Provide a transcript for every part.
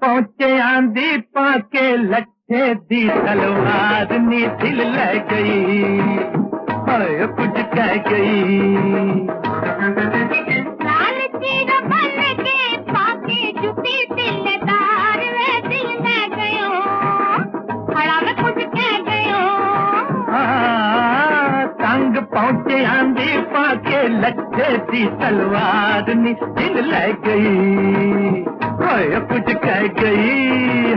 पहुंचे आंधी पाके लट्ठे दी तलवार नी दिल ले गई, हाय कुछ कह गई। लाल चीर बन के पाके जुती दिलदार वे दिल ले गयो, खड़ा में कुछ कह गयो। तंग पहुंचे आंधी पाके लट्ठे दी तलवार नी दिल ले गई, हाय कुछ कह गई।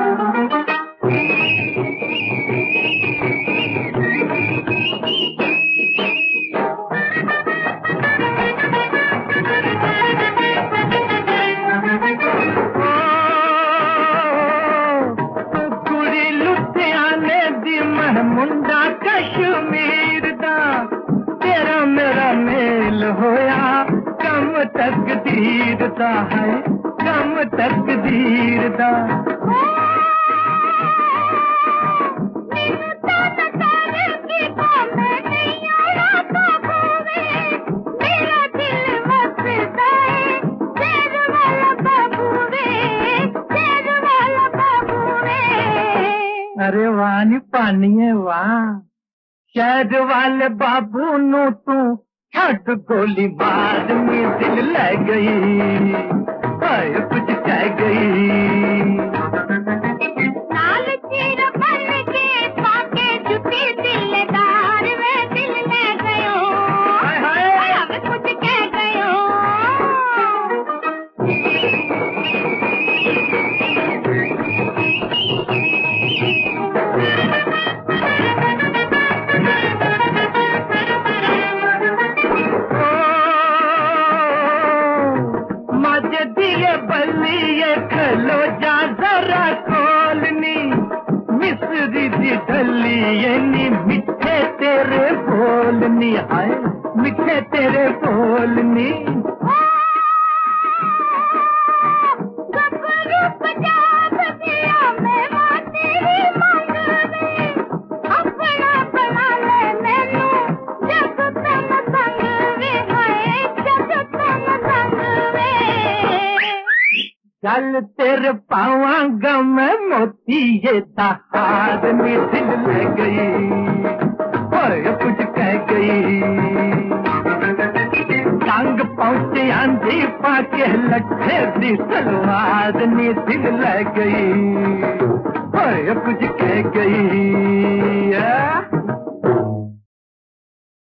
कुड़ी लुधियाने दी मैं मुंडा कश्मीर दा, तेरा मेरा मेल होया कम तकदीर दा है, कम तकदीर दा। अरे वाह नी पानिए वाह, शहर वाले बाबू नू तू छड़ गोली मार में दिल ले गई, हाय कुछ कह गई। लाल चीर बन के पाके जुती दिलदार वे दिल ले गयो, हाय हाय कुछ कह गयो। दिए बल्लिए खलो जा जरा कोलनी, मिस्री दी ढलिए नी मिठे तेरे बोलनी, आए मिठे तेरे बोलनी। चल तेरे पावांगा मैं मोती ये तहार में दिल ले गई, हाय कुछ कह गई। टांग पहुंचे आंधी पाके लट्ठे दी तलवार में दिल ले गई, हाय कुछ कह गई।